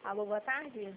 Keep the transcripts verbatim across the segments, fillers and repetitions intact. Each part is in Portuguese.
Alô, boa tarde?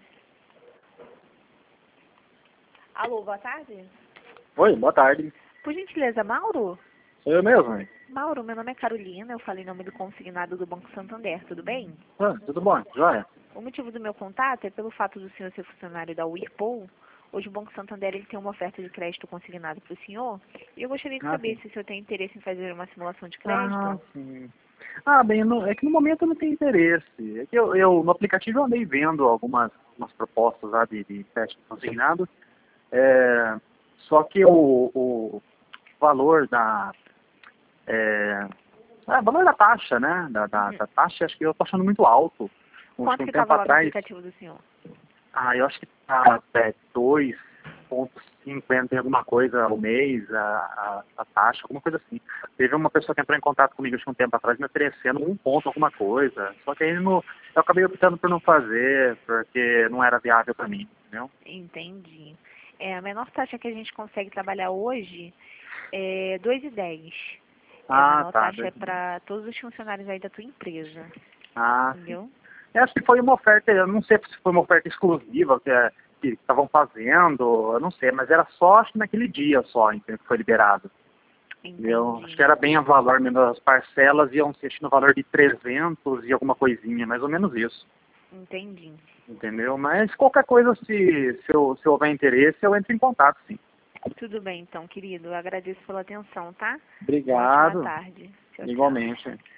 Alô, boa tarde? Oi, boa tarde. Por gentileza, Mauro? Sou eu mesmo, hein? Mauro, meu nome é Carolina, eu falei em nome do consignado do Banco Santander, tudo bem? Ah, tudo bom, joia? O motivo do meu contato é pelo fato do senhor ser funcionário da Whirlpool. Hoje o Banco Santander ele tem uma oferta de crédito consignado para o senhor e eu gostaria de Ah, saber sim. se o senhor tem interesse em fazer uma simulação de Ah, crédito. sim. Ah, bem, no- é que no momento eu não tenho interesse. É que eu, eu no aplicativo eu andei vendo algumas, algumas propostas lá de, de teste consignado, é, só que o, o valor da... É, ah, o valor da taxa, né? Da, da, Uhum. da taxa, acho que eu tô achando muito alto. Acho Quanto que um que tempo estava lá no atrás, aplicativo do senhor? ah, eu acho que tá é, dois ponto cinquenta e alguma coisa ao mês, a, a, a taxa, alguma coisa assim. Teve uma pessoa que entrou em contato comigo acho que um tempo atrás me oferecendo um ponto alguma coisa, só que aí no, eu acabei optando por não fazer, porque não era viável para mim, entendeu? Entendi. É, a menor taxa que a gente consegue trabalhar hoje é dois e dez. É, a Ah, menor tá. taxa é para todos os funcionários aí da tua empresa, Ah, sim. entendeu? Eu acho que foi uma oferta, eu não sei se foi uma oferta exclusiva que é, que estavam fazendo, eu não sei, mas era só, acho que naquele dia só, entendeu, que foi liberado. Eu acho Entendi, que era bem a valor mesmo, as parcelas iam ser acho que no valor de trezentos e alguma coisinha, mais ou menos isso, entendi. entendeu? Mas qualquer coisa, se, se, eu, se houver interesse, eu entro em contato, sim. Tudo bem então, querido. Eu agradeço pela atenção, tá? Uma ótima Obrigado, tarde. Tchau, tchau. igualmente.